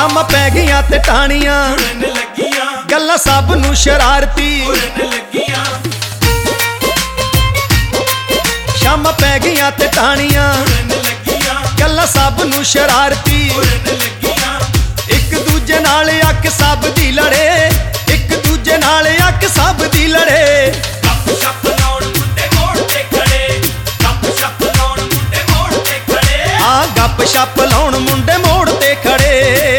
ਸ਼ਾਮਾਂ ਪੈ ਗਈਆਂ ਤੇ ਟਾਹਣੀਆਂ ਉੜਨ ਲੱਗੀਆਂ, ਗੱਲਾਂ ਸਭ ਨੂੰ ਸ਼ਰਾਰਤੀ। ਉੜਨ ਲੱਗੀਆਂ, ਸ਼ਾਮਾਂ ਪੈ ਗਈਆਂ ਤੇ ਟਾਹਣੀਆਂ ਉੜਨ ਲੱਗੀਆਂ, ਗੱਲਾਂ ਸਭ ਨੂੰ ਸ਼ਰਾਰਤੀ। ਉੜਨ ਲੱਗੀਆਂ, ਇੱਕ ਦੂਜੇ ਨਾਲ ਅੱਖ ਸਭ ਦੀ ਲੜੇ, ਇੱਕ ਦੂਜੇ ਨਾਲ ਅੱਖ ਸਭ ਦੀ ਲੜੇ। ਗੱਪ ਸ਼ੱਪ ਲਾਉਣ ਮੁੰਡੇ ਮੋੜ ਤੇ ਖੜੇ, ਗੱਪ ਸ਼ੱਪ ਲਾਉਣ ਮੁੰਡੇ ਮੋੜ ਤੇ ਖੜੇ। ਆ ਗੱਪ ਸ਼ੱਪ ਲਾਉਣ ਮੁੰਡੇ ਮੋੜ ਤੇ ਖੜੇ।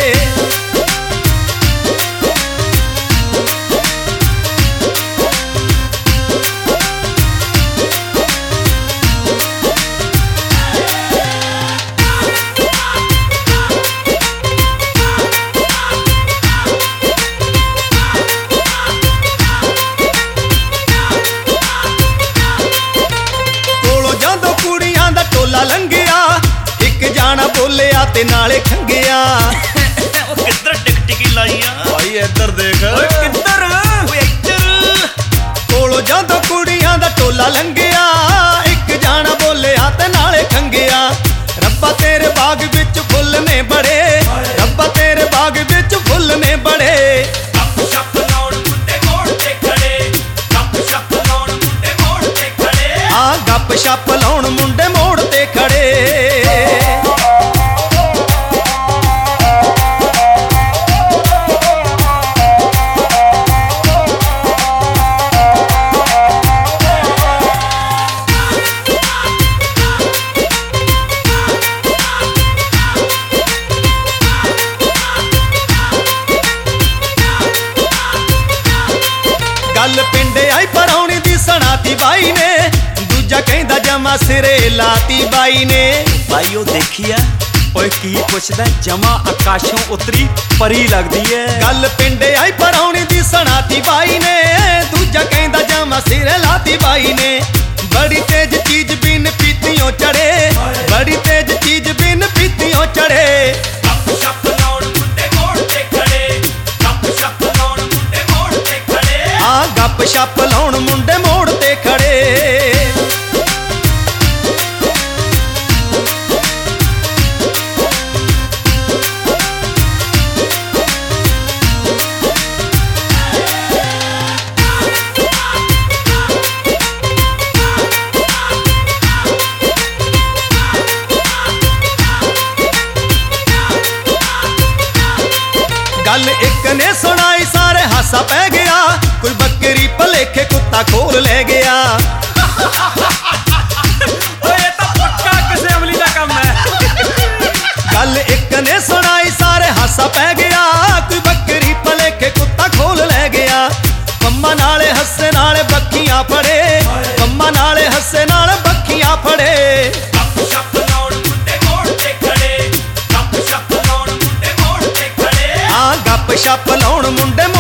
ਕੋਲੋਂ ਜਦੋਂ ਕੁੜੀਆਂ ਦਾ ਟੋਲਾ ਲੰਘਿਆ, ਇੱਕ ਜਾਣਾ ਬੋਲਿਆ ਤੇ ਨਾਲੇ ਖੰਗਿਆ। ਉਹ ਕਿੱਧਰ ਟਿਕ ਟਿਕੀ ਲਾਈ ਆ? ਭਾਈ ਇੱਧਰ ਦੇਖ, ਓਏ ਕਿੱਧਰ? ਓਏ ਇੱਧਰ। ਕੋਲੋਂ ਜਦੋਂ ਕੁੜੀਆਂ ਦਾ ਟੋਲਾ ਲੰਘਿਆ, ਇੱਕ ਜਾਣਾ ਬੋਲਿਆ ਤੇ ਨਾਲੇ ਖੰਗਿਆ। ਰੱਬਾ ਤੇਰੇ ਬਾਗ ਵਿੱਚ ਫੁੱਲ ਨੇ ਬੜੇ, ਰੱਬਾ ਤੇਰੇ ਬਾਗ ਵਿੱਚ ਫੁੱਲ ਨੇ ਬੜੇ। ਗੱਪ ਸ਼ੱਪ ਲਾਉਣ ਮੁੰਡੇ ਮੋੜ ਤੇ ਖੜੇ, ਗੱਪ ਸ਼ੱਪ ਲਾਉਣ ਮੁੰਡੇ ਮੋੜ ਤੇ ਖੜੇ। ਆ ਗੱਪ ਸ਼ੱਪ ਲਾਉਣ ਮੁੰਡੇ ਮੋੜ ਤੇ ਖੜੇ। ਗੱਲ ਪਿੰਡੇ ਆਈ ਪਰੌਣੀ ਦੀ ਸੁਣਾਤੀ ਬਾਈ ਨੇ, ਦੂਜਾ ਕਹਿੰਦਾ ਜਮਾ ਸਿਰੇ ਲਾਤੀ ਬਾਈ ਨੇ। ਭਾਈ ਉਹ ਦੇਖੀ ਆ, ਓਏ ਕੀ ਪੁੱਛਦਾ? ਜਮਾ ਆਕਾਸ਼ੋਂ ਉਤਰੀ ਪਰੀ ਲੱਗਦੀ ਐ। ਗੱਲ ਪਿੰਡੇ ਆਈ ਪਰੌਣੀ ਦੀ ਸੁਣਾਤੀ ਬਾਈ ਨੇ, ਦੂਜਾ ਕਹਿੰਦਾ ਜਮਾ ਸਿਰੇ ਲਾਤੀ ਬਾਈ ਨੇ। ਬੜੀ ਤੇਜ਼ ਚੀਜ਼ ਬਿਨ ਪੀਤੀਓਂ ਚੜੇ, ਬੜੀ ਤੇਜ਼ ਚੀਜ਼ ਬਿਨ ਪੀਤੀਓਂ ਚੜੇ। ਗੱਪ ਸ਼ੱਪ ਲਾਉਣ ਮੁੰਡੇ ਮੋੜ ਤੇ ਖੜੇ, ਗੱਪ ਸ਼ੱਪ ਲਾਉਣ ਮੁੰਡੇ ਮੋੜ ਤੇ ਖੜੇ। ਆ ਗੱਪ ਸ਼ੱਪ ਲਾਉਣ ਮੁੰਡੇ ਮੋੜ ਤੇ ਖੜੇ। ਗੱਲ ਇੱਕ ਨੇ ਸੁਣਾਈ ਸਾਰੇ ਹਾਸਾ ਪੈ ਗਿਆ, ਕੋਈ ਬੱਕਰੀ ਭਲੇਖੇ ਕੁੱਤਾ ਖੋਲ ਲੈ ਗਿਆ। ਓਏ ਇਹ ਤਾਂ ਪੱਕਾ ਕਿਸੇ ਅਮਲੀ ਦਾ ਕੰਮ ਹੈ। ਗੱਲ ਇੱਕ ਨੇ ਸੁਣਾਈ ਸਾਰੇ ਹਾਸਾ ਪੈ ਗਿਆ, ਕੋਈ ਬੱਕਰੀ ਭਲੇਖੇ ਕੁੱਤਾ ਖੋਲ ਲੈ ਗਿਆ। ਪੰਮਾ ਨਾਲੇ ਹੱਸੇ ਨਾਲੇ ਬੱਖੀਆਂ ਫੜੇ, ਪੰਮਾ ਨਾਲੇ ਹੱਸੇ ਨਾਲੇ ਬੱਖੀਆਂ ਫੜੇ। ਗੱਪ ਸ਼ੱਪ ਲਾਉਣ ਮੁੰਡੇ ਮੋੜ ਤੇ ਖੜੇ, ਗੱਪ ਸ਼ੱਪ ਲਾਉਣ ਮੁੰਡੇ ਮੋੜ ਤੇ ਖੜੇ। ਆ ਗੱਪ ਸ਼ੱਪ ਲਾਉਣ ਮੁੰਡੇ